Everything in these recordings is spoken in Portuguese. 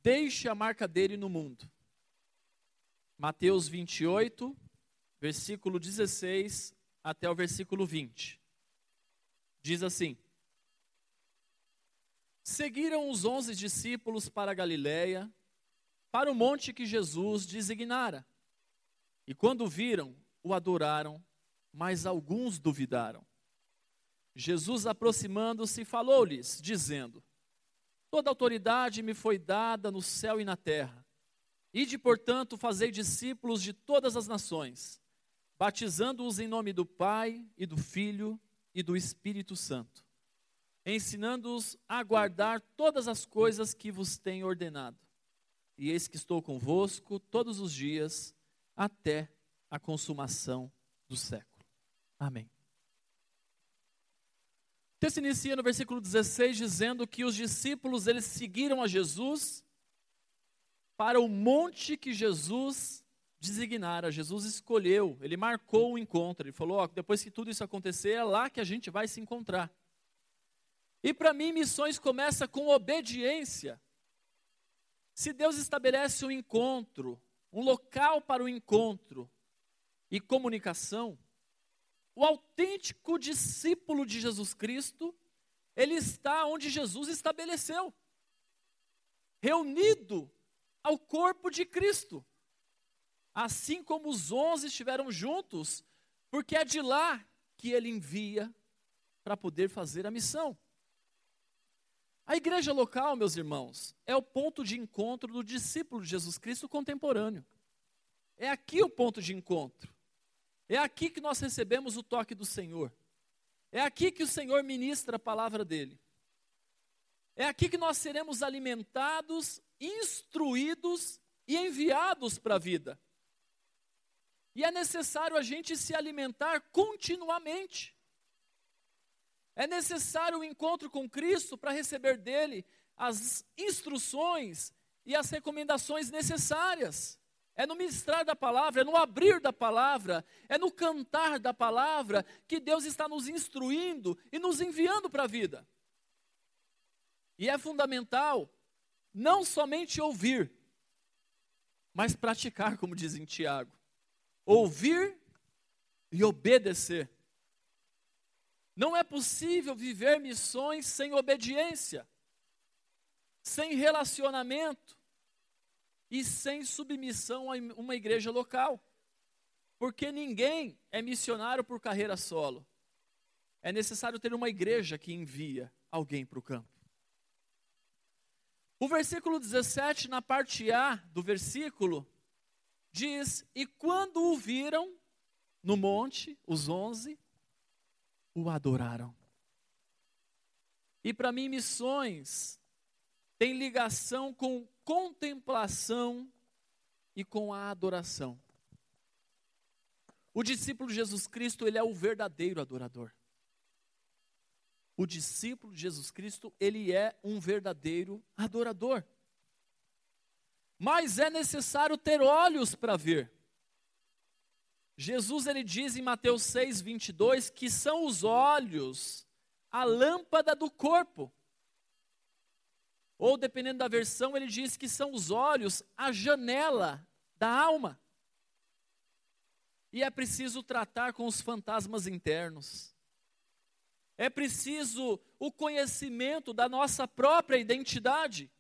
deixe a marca dele no mundo. Mateus 28, versículo 16 até o versículo 20. Diz assim: Seguiram os 11 discípulos para a Galiléia, para o monte que Jesus designara. E quando viram, o adoraram, mas alguns duvidaram. Jesus, aproximando-se, falou-lhes, dizendo: Toda autoridade me foi dada no céu e na terra. Ide, portanto, fazei discípulos de todas as nações, batizando-os em nome do Pai, e do Filho, e do Espírito Santo, ensinando-os a guardar todas as coisas que vos tenho ordenado. E eis que estou convosco todos os dias, até a consumação do século. Amém. O texto inicia no versículo 16, dizendo que os discípulos, eles seguiram a Jesus para o monte que Jesus designara. Jesus escolheu, ele marcou o encontro. Ele falou, depois que tudo isso acontecer, é lá que a gente vai se encontrar. E para mim, missões começa com obediência. Se Deus estabelece um encontro, um local para o encontro e comunicação, o autêntico discípulo de Jesus Cristo, ele está onde Jesus estabeleceu, reunido ao corpo de Cristo, assim como os 11 estiveram juntos, porque é de lá que ele envia para poder fazer a missão. A igreja local, meus irmãos, é o ponto de encontro do discípulo de Jesus Cristo contemporâneo. É aqui o ponto de encontro. É aqui que nós recebemos o toque do Senhor. É aqui que o Senhor ministra a palavra dele. É aqui que nós seremos alimentados, instruídos e enviados para a vida. E é necessário a gente se alimentar continuamente. É necessário o encontro com Cristo para receber dele as instruções e as recomendações necessárias. É no ministrar da palavra, é no abrir da palavra, é no cantar da palavra que Deus está nos instruindo e nos enviando para a vida. E é fundamental não somente ouvir, mas praticar, como diz em Tiago. Ouvir e obedecer. Não é possível viver missões sem obediência, sem relacionamento e sem submissão a uma igreja local. Porque ninguém é missionário por carreira solo. É necessário ter uma igreja que envia alguém para o campo. O versículo 17, na parte A do versículo, diz: E quando o viram no monte, os 11, o adoraram. E para mim, missões tem ligação com contemplação e com a adoração. O discípulo de Jesus Cristo, ele é o verdadeiro adorador. O discípulo de Jesus Cristo, ele é um verdadeiro adorador. Mas é necessário ter olhos para ver. Jesus, ele diz em Mateus 6, 22, que são os olhos a lâmpada do corpo. Ou, dependendo da versão, ele diz que são os olhos a janela da alma. E é preciso tratar com os fantasmas internos. É preciso o conhecimento da nossa própria identidade.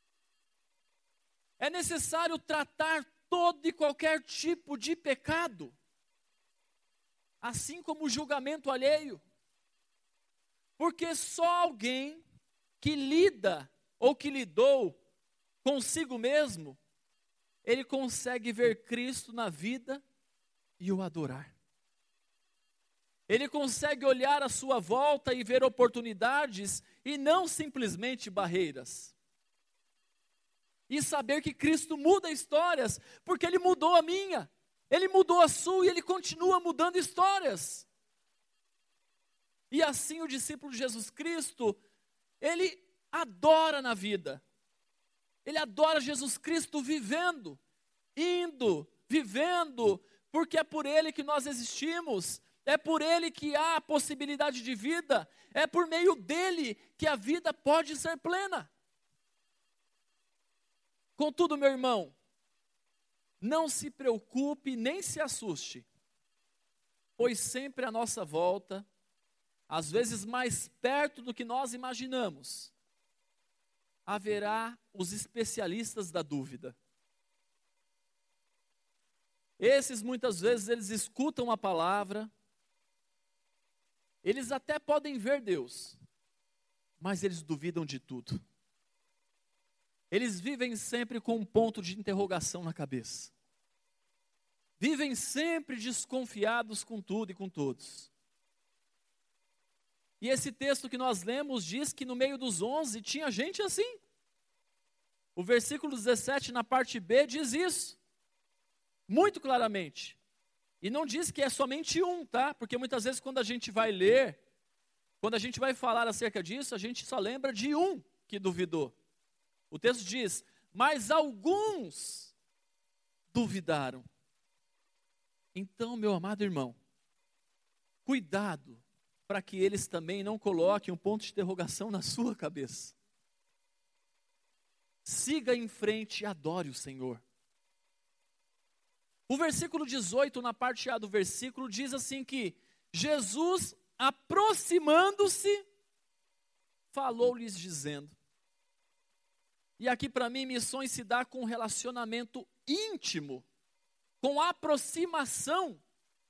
É necessário tratar todo e qualquer tipo de pecado, assim como o julgamento alheio. Porque só alguém que lida ou que lidou consigo mesmo, ele consegue ver Cristo na vida e o adorar. Ele consegue olhar à sua volta e ver oportunidades e não simplesmente barreiras. E saber que Cristo muda histórias, porque Ele mudou a minha, Ele mudou a sua e Ele continua mudando histórias. E assim o discípulo de Jesus Cristo, ele adora na vida. Ele adora Jesus Cristo vivendo, indo, vivendo, porque é por Ele que nós existimos. É por Ele que há a possibilidade de vida. É por meio dEle que a vida pode ser plena. Contudo, meu irmão, não se preocupe nem se assuste, pois sempre à nossa volta, às vezes mais perto do que nós imaginamos, haverá os especialistas da dúvida. Esses muitas vezes eles escutam a palavra, eles até podem ver Deus, mas eles duvidam de tudo. Eles vivem sempre com um ponto de interrogação na cabeça. Vivem sempre desconfiados com tudo e com todos. E esse texto que nós lemos diz que no meio dos 11 tinha gente assim. O versículo 17 na parte B diz isso, muito claramente. E não diz que é somente um, tá? Porque muitas vezes quando a gente vai ler, quando a gente vai falar acerca disso, a gente só lembra de um que duvidou. O texto diz, mas alguns duvidaram. Então, meu amado irmão, cuidado para que eles também não coloquem um ponto de interrogação na sua cabeça. Siga em frente e adore o Senhor. O versículo 18, na parte A do versículo, diz assim que Jesus, aproximando-se, falou-lhes dizendo. E aqui para mim, missões se dá com relacionamento íntimo, com aproximação.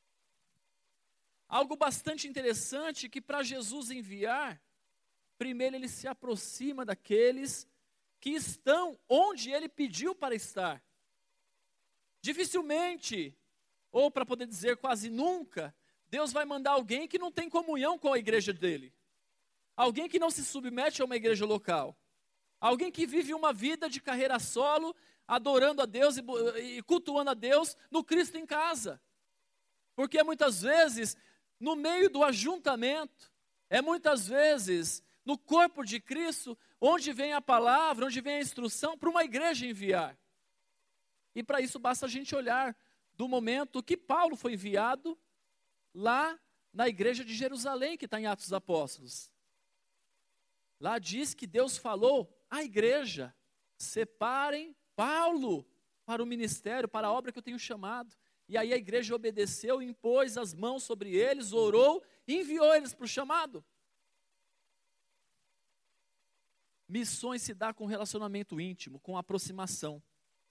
Algo bastante interessante que para Jesus enviar, primeiro ele se aproxima daqueles que estão onde ele pediu para estar. Dificilmente, ou para poder dizer quase nunca, Deus vai mandar alguém que não tem comunhão com a igreja dele. Alguém que não se submete a uma igreja local. Alguém que vive uma vida de carreira solo, adorando a Deus e cultuando a Deus no Cristo em casa. Porque muitas vezes, no meio do ajuntamento, muitas vezes no corpo de Cristo, onde vem a palavra, onde vem a instrução para uma igreja enviar. E para isso basta a gente olhar do momento que Paulo foi enviado lá na igreja de Jerusalém, que está em Atos dos Apóstolos. Lá diz que Deus falou à igreja, separem Paulo para o ministério, para a obra que eu tenho chamado. E aí a igreja obedeceu, impôs as mãos sobre eles, orou e enviou eles para o chamado. Missões se dá com relacionamento íntimo, com aproximação.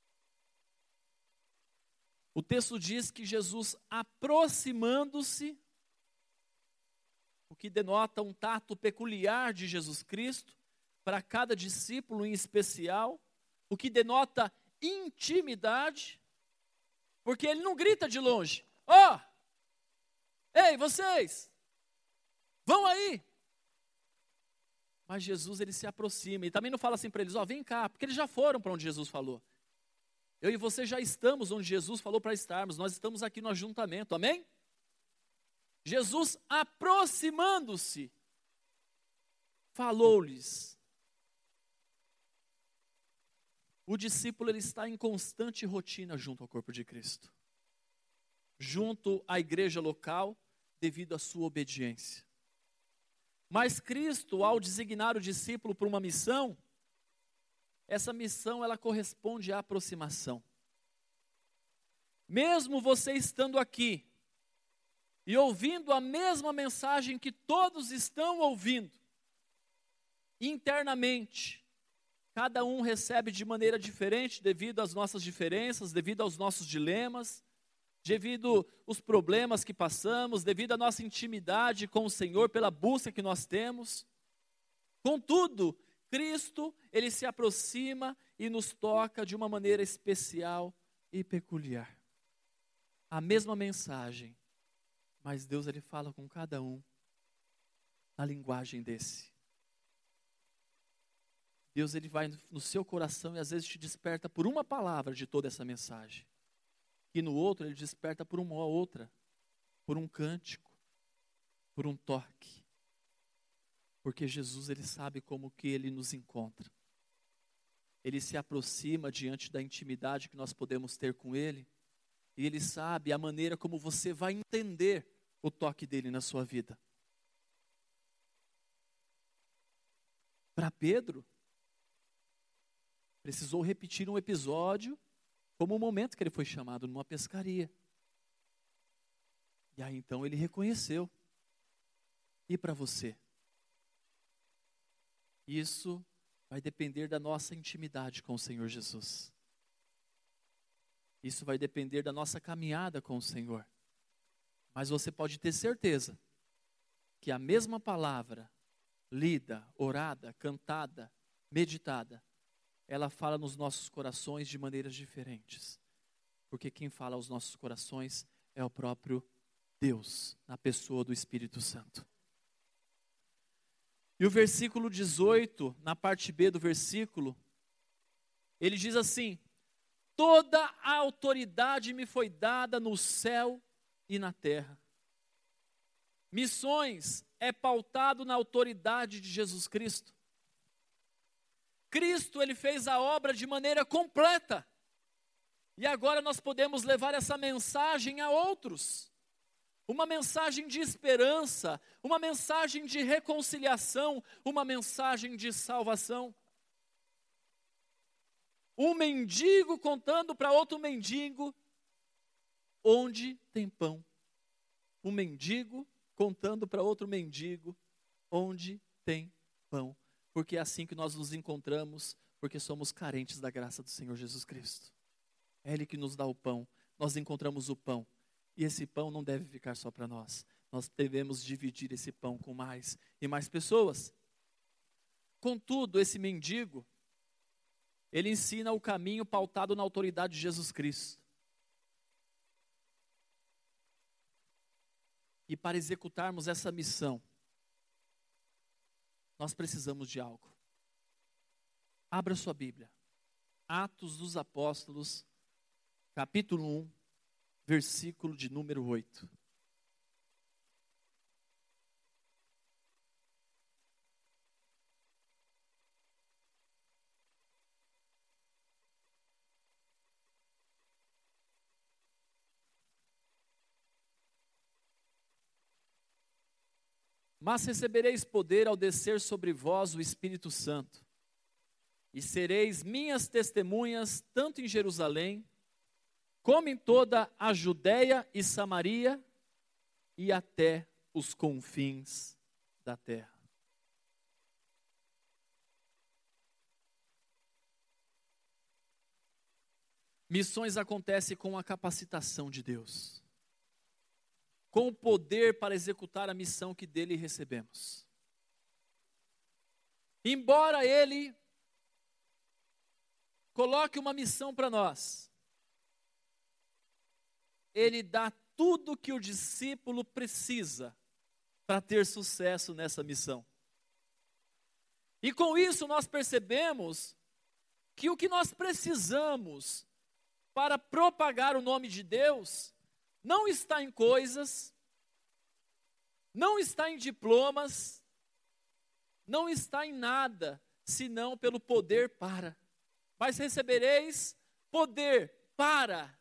O texto diz que Jesus, aproximando-se, o que denota um tato peculiar de Jesus Cristo, para cada discípulo em especial, o que denota intimidade, porque ele não grita de longe, ó, ei vocês, vão aí. Mas Jesus ele se aproxima, e também não fala assim para eles, ó, vem cá, porque eles já foram para onde Jesus falou. Eu e você já estamos onde Jesus falou para estarmos, nós estamos aqui no ajuntamento, amém? Jesus aproximando-se, falou-lhes. O discípulo ele está em constante rotina junto ao corpo de Cristo, junto à igreja local, devido à sua obediência. Mas Cristo, ao designar o discípulo para uma missão, essa missão ela corresponde à aproximação. Mesmo você estando aqui e ouvindo a mesma mensagem que todos estão ouvindo, internamente, cada um recebe de maneira diferente devido às nossas diferenças, devido aos nossos dilemas, devido aos problemas que passamos, devido à nossa intimidade com o Senhor, pela busca que nós temos. Contudo, Cristo, ele se aproxima e nos toca de uma maneira especial e peculiar. A mesma mensagem, mas Deus ele fala com cada um na linguagem desse. Deus ele vai no seu coração e às vezes te desperta por uma palavra de toda essa mensagem. E no outro ele desperta por uma outra, por um cântico, por um toque. Porque Jesus ele sabe como que ele nos encontra. Ele se aproxima diante da intimidade que nós podemos ter com ele. E ele sabe a maneira como você vai entender o toque dele na sua vida. Para Pedro, precisou repetir um episódio, como o momento que ele foi chamado numa pescaria. E aí então ele reconheceu. E para você? Isso vai depender da nossa intimidade com o Senhor Jesus. Isso vai depender da nossa caminhada com o Senhor. Mas você pode ter certeza que a mesma palavra, lida, orada, cantada, meditada, ela fala nos nossos corações de maneiras diferentes. Porque quem fala aos nossos corações é o próprio Deus, na pessoa do Espírito Santo. E o versículo 18, na parte B do versículo, ele diz assim: toda a autoridade me foi dada no céu e na terra. Missões é pautado na autoridade de Jesus Cristo. Cristo, ele fez a obra de maneira completa. E agora nós podemos levar essa mensagem a outros. Uma mensagem de esperança, uma mensagem de reconciliação, uma mensagem de salvação. Um mendigo contando para outro mendigo onde tem pão. Um mendigo contando para outro mendigo onde tem pão. Porque é assim que nós nos encontramos, porque somos carentes da graça do Senhor Jesus Cristo. É Ele que nos dá o pão, nós encontramos o pão. E esse pão não deve ficar só para nós. Nós devemos dividir esse pão com mais e mais pessoas. Contudo, esse mendigo, ele ensina o caminho pautado na autoridade de Jesus Cristo. E para executarmos essa missão, nós precisamos de algo. Abra sua Bíblia. Atos dos Apóstolos, capítulo 1. Versículo de número 8. Mas recebereis poder ao descer sobre vós o Espírito Santo, e sereis minhas testemunhas, tanto em Jerusalém, como em toda a Judéia e Samaria, e até os confins da terra. Missões acontecem com a capacitação de Deus, com o poder para executar a missão que dele recebemos. Embora ele coloque uma missão para nós, ele dá tudo que o discípulo precisa para ter sucesso nessa missão. E com isso nós percebemos que o que nós precisamos para propagar o nome de Deus não está em coisas, não está em diplomas, não está em nada, senão pelo poder para. Mas recebereis poder para.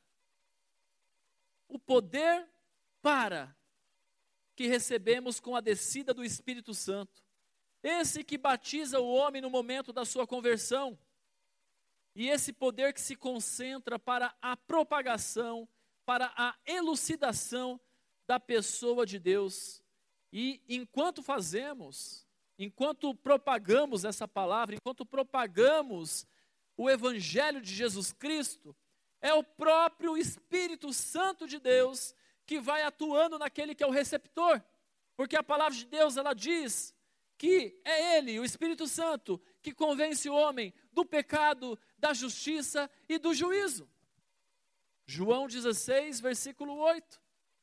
O poder para que recebemos com a descida do Espírito Santo. Esse que batiza o homem no momento da sua conversão. E esse poder que se concentra para a propagação, para a elucidação da pessoa de Deus. E enquanto fazemos, enquanto propagamos essa palavra, enquanto propagamos o Evangelho de Jesus Cristo, é o próprio Espírito Santo de Deus que vai atuando naquele que é o receptor. Porque a palavra de Deus, ela diz que é Ele, o Espírito Santo, que convence o homem do pecado, da justiça e do juízo. João 16, versículo 8.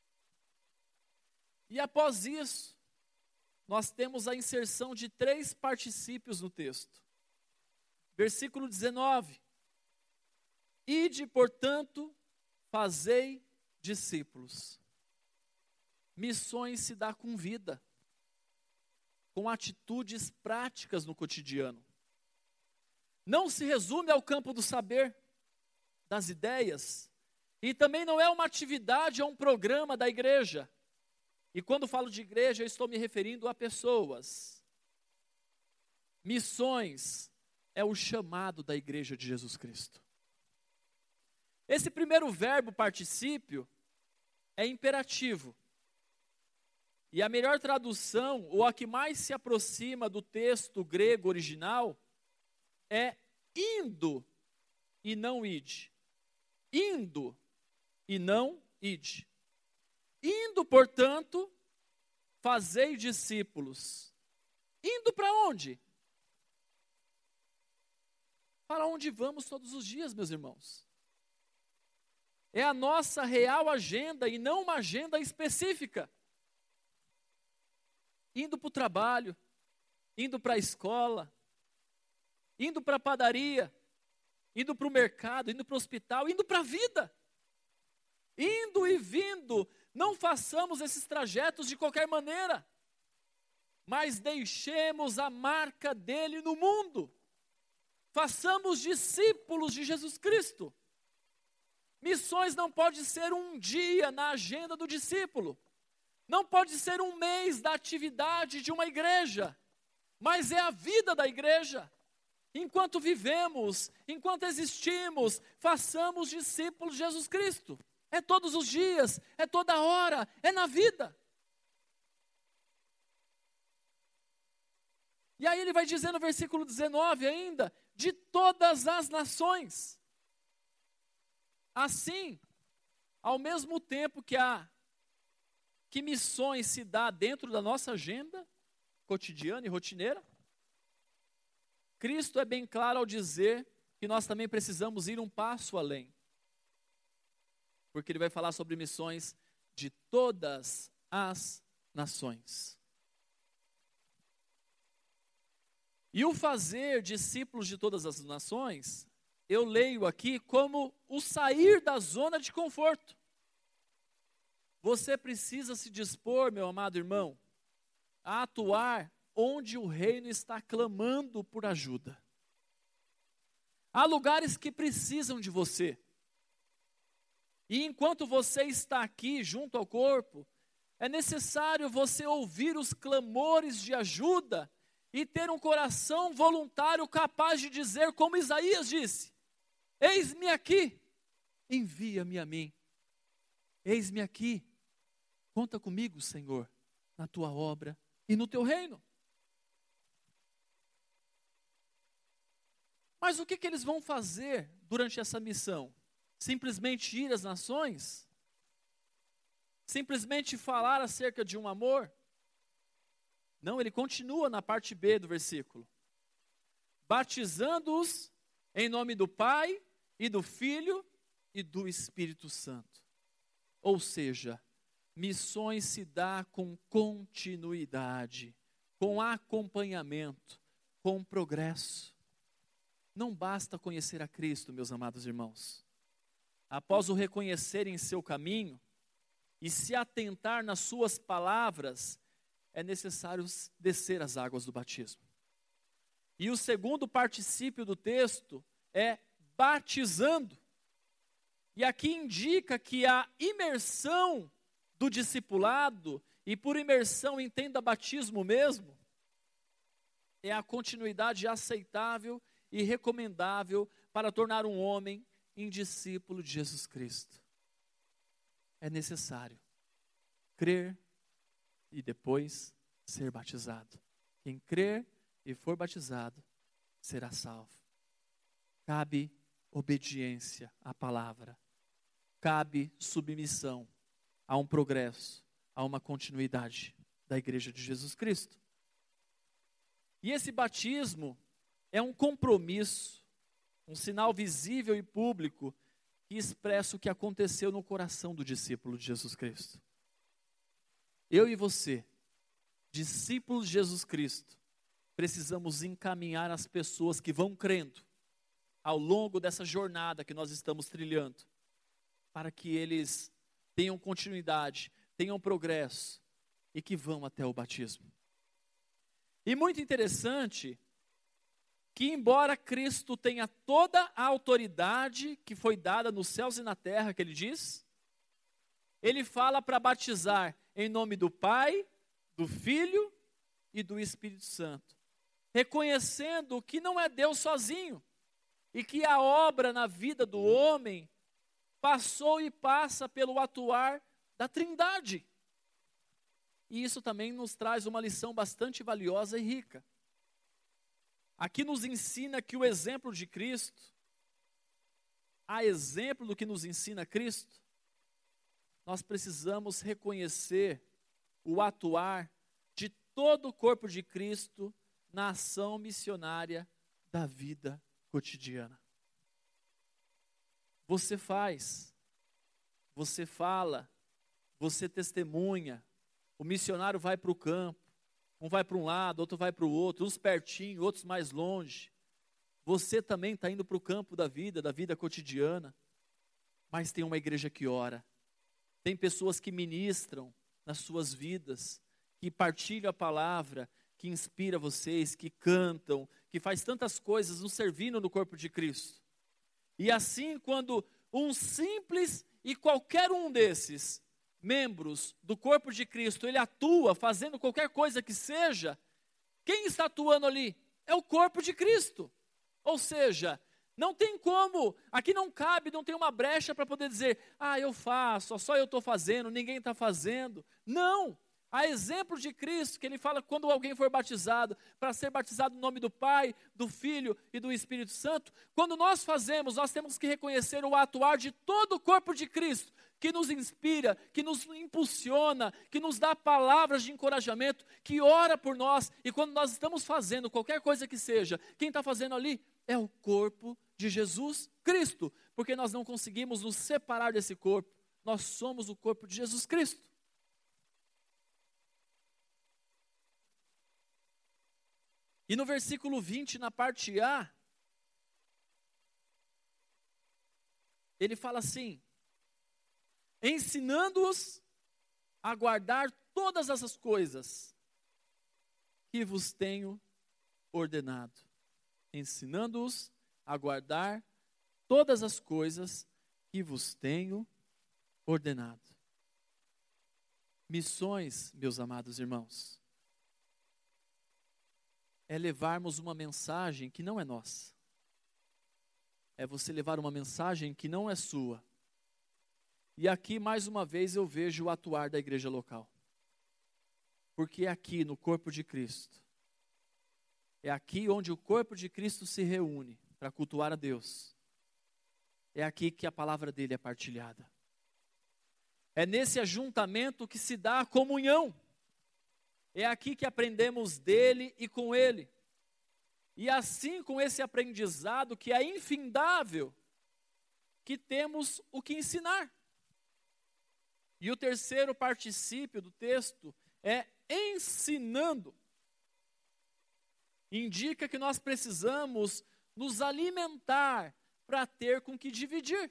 E após isso, nós temos a inserção de 3 particípios no texto. Versículo 19. Ide, portanto, fazei discípulos. Missões se dá com vida, com atitudes práticas no cotidiano. Não se resume ao campo do saber, das ideias, e também não é uma atividade ou um programa da igreja. E quando falo de igreja, eu estou me referindo a pessoas. Missões é o chamado da igreja de Jesus Cristo. Esse primeiro verbo particípio é imperativo. E a melhor tradução, ou a que mais se aproxima do texto grego original, é indo e não ide. Indo e não ide. Indo, portanto, fazei discípulos. Indo para onde? Para onde vamos todos os dias, meus irmãos. É a nossa real agenda e não uma agenda específica. Indo para o trabalho, indo para a escola, indo para a padaria, indo para o mercado, indo para o hospital, indo para a vida. Indo e vindo, não façamos esses trajetos de qualquer maneira, mas deixemos a marca dele no mundo. Façamos discípulos de Jesus Cristo. Missões não pode ser um dia na agenda do discípulo. Não pode ser um mês da atividade de uma igreja, mas é a vida da igreja. Enquanto vivemos, enquanto existimos, façamos discípulos de Jesus Cristo. É todos os dias, é toda hora, é na vida. E aí ele vai dizer no versículo 19 ainda, de todas as nações. Assim, ao mesmo tempo que missões se dá dentro da nossa agenda cotidiana e rotineira, Cristo é bem claro ao dizer que nós também precisamos ir um passo além. Porque ele vai falar sobre missões de todas as nações. E o fazer discípulos de todas as nações, eu leio aqui como o sair da zona de conforto. Você precisa se dispor, meu amado irmão, a atuar onde o reino está clamando por ajuda. Há lugares que precisam de você. E enquanto você está aqui junto ao corpo, é necessário você ouvir os clamores de ajuda e ter um coração voluntário capaz de dizer como Isaías disse: eis-me aqui, envia-me a mim. Eis-me aqui, conta comigo, Senhor, na tua obra e no teu reino. Mas o que eles vão fazer durante essa missão? Simplesmente ir às nações? Simplesmente falar acerca de um amor? Não, ele continua na parte B do versículo. Batizando-os em nome do Pai e do Filho e do Espírito Santo. Ou seja, missões se dá com continuidade, com acompanhamento, com progresso. Não basta conhecer a Cristo, meus amados irmãos. Após o reconhecer em seu caminho e se atentar nas suas palavras, é necessário descer as águas do batismo. E o segundo particípio do texto é batizando. E aqui indica que a imersão do discipulado, e por imersão entenda batismo mesmo, é a continuidade aceitável e recomendável para tornar um homem em discípulo de Jesus Cristo. É necessário crer e depois ser batizado. Quem crer e for batizado será salvo. Cabe obediência à palavra. Cabe submissão a um progresso, a uma continuidade da igreja de Jesus Cristo. E esse batismo é um compromisso, um sinal visível e público que expressa o que aconteceu no coração do discípulo de Jesus Cristo. Eu e você, discípulos de Jesus Cristo, precisamos encaminhar as pessoas que vão crendo ao longo dessa jornada que nós estamos trilhando, para que eles tenham continuidade, tenham progresso e que vão até o batismo. E muito interessante que, embora Cristo tenha toda a autoridade que foi dada nos céus e na terra, que ele diz, ele fala para batizar em nome do Pai, do Filho e do Espírito Santo. reconhecendo que não é Deus sozinho, e que a obra na vida do homem passou e passa pelo atuar da Trindade. E isso também nos traz uma lição bastante valiosa e rica. Aqui nos ensina que o exemplo de Cristo, a exemplo do que nos ensina Cristo, nós precisamos reconhecer o atuar de todo o corpo de Cristo na ação missionária da vida cotidiana. Você faz, você fala, você testemunha, o missionário vai para o campo, um vai para um lado, outro vai para o outro, uns pertinho, outros mais longe. Você também está indo para o campo da vida cotidiana, mas tem uma igreja que ora, tem pessoas que ministram nas suas vidas, que partilham a palavra, que inspira vocês, que cantam, que faz tantas coisas nos servindo no corpo de Cristo. E assim, quando um simples e qualquer um desses membros do corpo de Cristo, ele atua fazendo qualquer coisa que seja, quem está atuando ali? É o corpo de Cristo. Ou seja, não tem como, aqui não cabe, não tem uma brecha para poder dizer, eu faço, só eu estou fazendo, ninguém está fazendo. Não! A exemplo de Cristo, que ele fala que quando alguém for batizado, para ser batizado no nome do Pai, do Filho e do Espírito Santo, quando nós fazemos, nós temos que reconhecer o atuar de todo o corpo de Cristo, que nos inspira, que nos impulsiona, que nos dá palavras de encorajamento, que ora por nós, e quando nós estamos fazendo qualquer coisa que seja, quem está fazendo ali é o corpo de Jesus Cristo, porque nós não conseguimos nos separar desse corpo, nós somos o corpo de Jesus Cristo. E no versículo 20, na parte A, ele fala assim, ensinando-os a guardar todas essas coisas que vos tenho ordenado. Ensinando-os a guardar todas as coisas que vos tenho ordenado. Missões, meus amados irmãos, é levarmos uma mensagem que não é nossa. É você levar uma mensagem que não é sua. E aqui, mais uma vez, eu vejo o atuar da igreja local. Porque é aqui, no corpo de Cristo, é aqui onde o corpo de Cristo se reúne para cultuar a Deus. É aqui que a palavra dele é partilhada. É nesse ajuntamento que se dá a comunhão. É aqui que aprendemos dele e com ele. E assim, com esse aprendizado que é infindável, que temos o que ensinar. E o terceiro particípio do texto é ensinando. Indica que nós precisamos nos alimentar para ter com que dividir.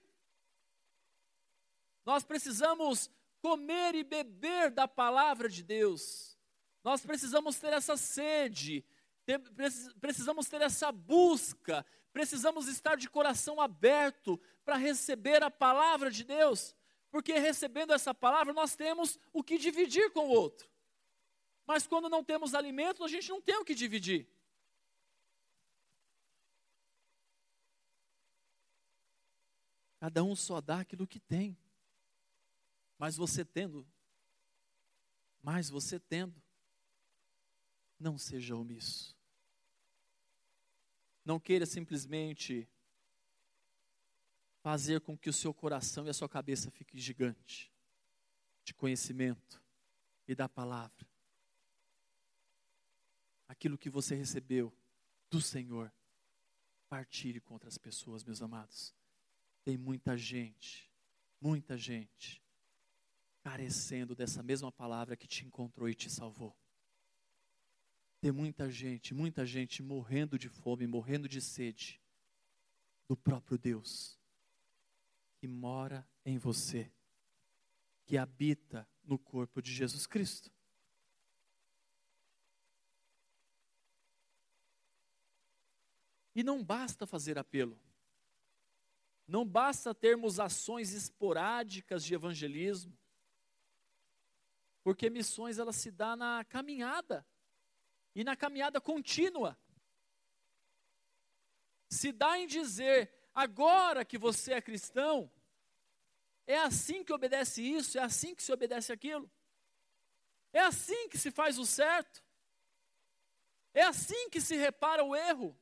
Nós precisamos comer e beber da palavra de Deus. Nós precisamos ter essa sede, precisamos ter essa busca, precisamos estar de coração aberto para receber a palavra de Deus, porque recebendo essa palavra nós temos o que dividir com o outro. Mas quando não temos alimento, a gente não tem o que dividir. Cada um só dá aquilo que tem. Mas você tendo, não seja omisso. Não queira simplesmente fazer com que o seu coração e a sua cabeça fiquem gigante de conhecimento e da palavra. Aquilo que você recebeu do Senhor, partilhe com outras pessoas, meus amados. Tem muita gente carecendo dessa mesma palavra que te encontrou e te salvou. Tem muita gente morrendo de fome, morrendo de sede do próprio Deus, que mora em você, que habita no corpo de Jesus Cristo. E não basta fazer apelo. Não basta termos ações esporádicas de evangelismo, porque missões elas se dão na caminhada, e na caminhada contínua. se dá em dizer, agora que você é cristão, é assim que obedece isso, é assim que se obedece aquilo. É assim que se faz o certo. É assim que se repara o erro.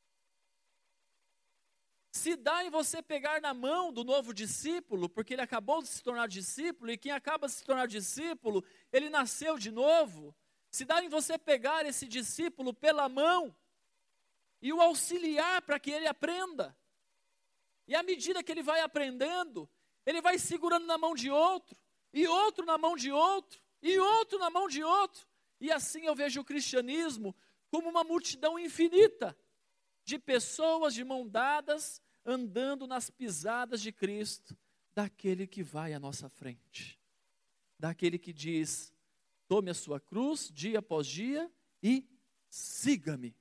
Se dá em você pegar na mão do novo discípulo, porque ele acabou de se tornar discípulo, e quem acaba de se tornar discípulo, ele nasceu de novo. Se dá em você pegar esse discípulo pela mão e o auxiliar para que ele aprenda. E à medida que ele vai aprendendo, ele vai segurando na mão de outro, e outro na mão de outro, e outro na mão de outro. E assim eu vejo o cristianismo como uma multidão infinita de pessoas de mão dadas, andando nas pisadas de Cristo, daquele que vai à nossa frente, daquele que diz, tome a sua cruz dia após dia e siga-me.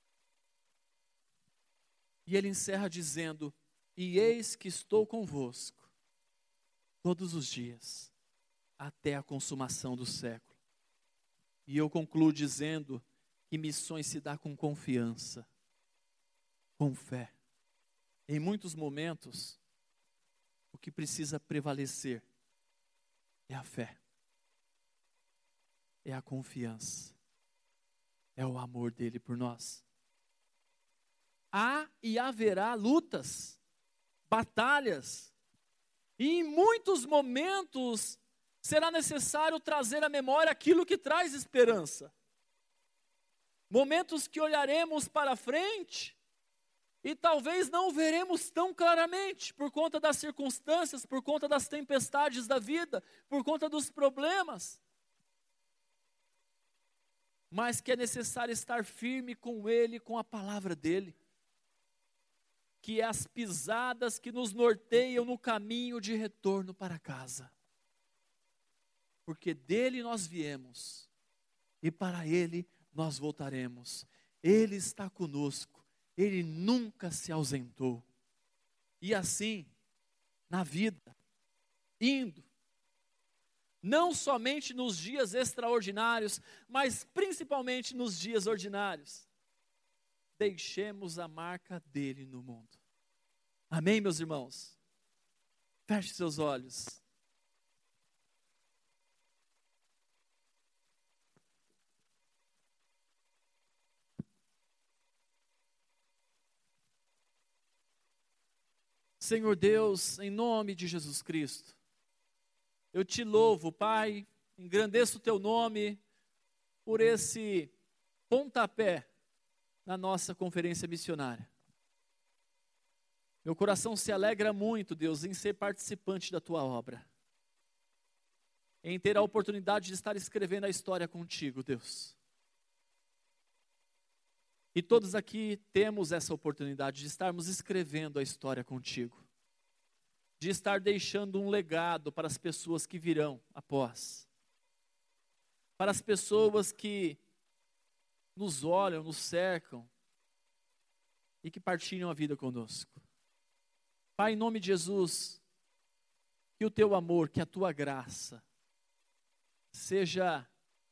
E ele encerra dizendo, e eis que estou convosco todos os dias, até a consumação do século. E eu concluo dizendo que missões se dá com confiança, com fé. Em muitos momentos, o que precisa prevalecer é a fé, é a confiança, é o amor dele por nós. Há e haverá lutas, batalhas, e em muitos momentos será necessário trazer à memória aquilo que traz esperança. Momentos que olharemos para frente e talvez não o veremos tão claramente, por conta das circunstâncias, por conta das tempestades da vida, por conta dos problemas. Mas que é necessário estar firme com Ele, com a palavra dEle. Que é as pisadas que nos norteiam no caminho de retorno para casa. Porque dEle nós viemos, e para Ele nós voltaremos. Ele está conosco. Ele nunca se ausentou. E assim, na vida, indo, não somente nos dias extraordinários, mas principalmente nos dias ordinários, deixemos a marca dele no mundo. Amém, meus irmãos? Feche seus olhos. Senhor Deus, em nome de Jesus Cristo, eu te louvo, Pai, engrandeço o teu nome por esse pontapé na nossa conferência missionária. Meu coração se alegra muito, Deus, em ser participante da tua obra, em ter a oportunidade de estar escrevendo a história contigo, Deus. E todos aqui temos essa oportunidade de estarmos escrevendo a história contigo, de estar deixando um legado para as pessoas que virão após, para as pessoas que nos olham, nos cercam e que partilham a vida conosco. Pai, em nome de Jesus, que o teu amor, que a tua graça seja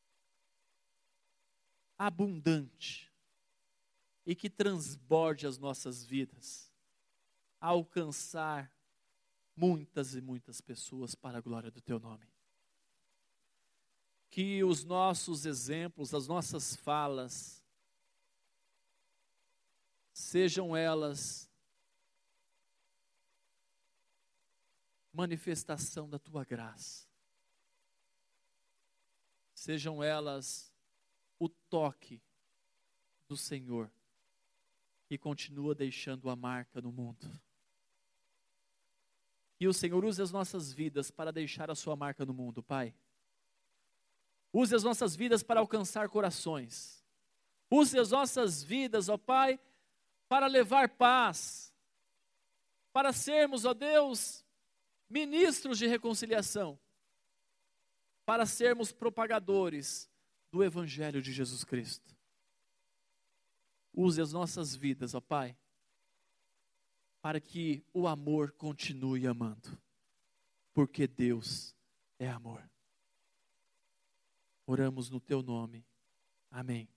abundante e que transborde as nossas vidas, a alcançar muitas e muitas pessoas para a glória do teu nome. Que os nossos exemplos, as nossas falas, sejam elas manifestação da tua graça, sejam elas o toque do Senhor, que continua deixando a marca no mundo. E o Senhor use as nossas vidas para deixar a sua marca no mundo, Pai. Use as nossas vidas para alcançar corações. Use as nossas vidas, ó Pai, para levar paz. Para sermos, ó Deus, ministros de reconciliação. Para sermos propagadores do Evangelho de Jesus Cristo. Use as nossas vidas, ó Pai, para que o amor continue amando, porque Deus é amor. Oramos no teu nome. Amém.